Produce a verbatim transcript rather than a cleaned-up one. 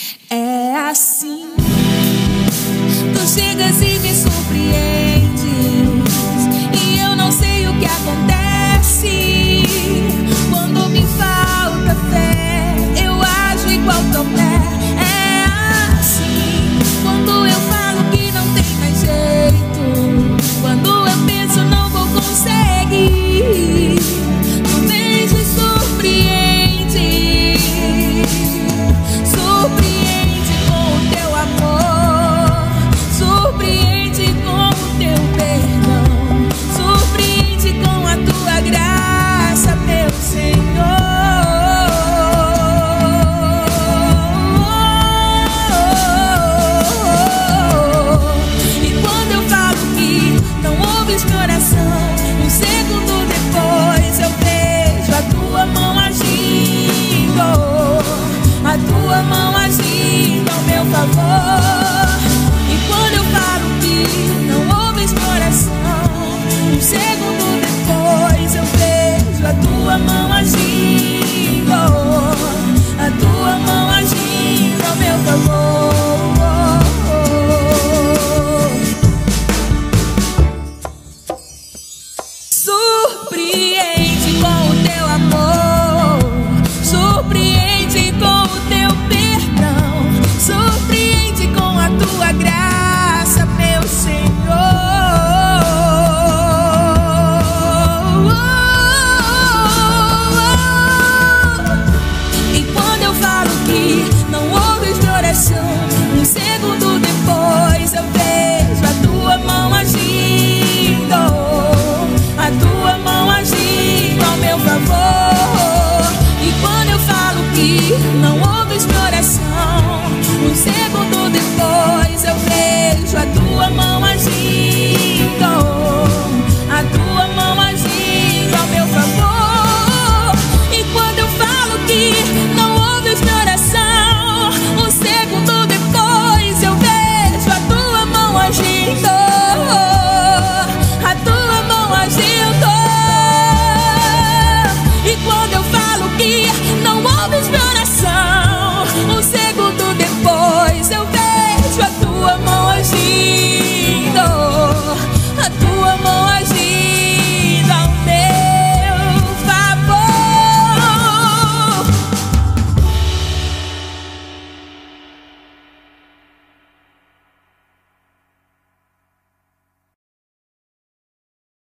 É assim, tu chegas e me surpreendes, e eu não sei o que acontece. Quando me falta fé, eu ajo igual Tomé. É assim, quando eu falo que não tem mais jeito, quando eu penso não vou conseguir, tu vens e surpreende, surpreende com o teu amor, surpreende com o teu perdão, surpreende com a tua graça, meu Senhor. E quando eu falo que não ouves minha oração, um segundo depois eu vejo a tua mão agindo, a tua mão agindo ao meu favor. E quando eu falo que não ouves minha oração, um segundo depois eu vejo a tua mão agindo, a tua mão agindo ao meu favor. Surpreende com o teu amor, surpreende com o teu perdão, surpreende com a tua graça, meu Senhor. E quando eu falo que não ouves minha oração, um segundo depois eu vejo a tua mão agindo, a tua mão agindo ao meu favor. E quando eu falo que não ouves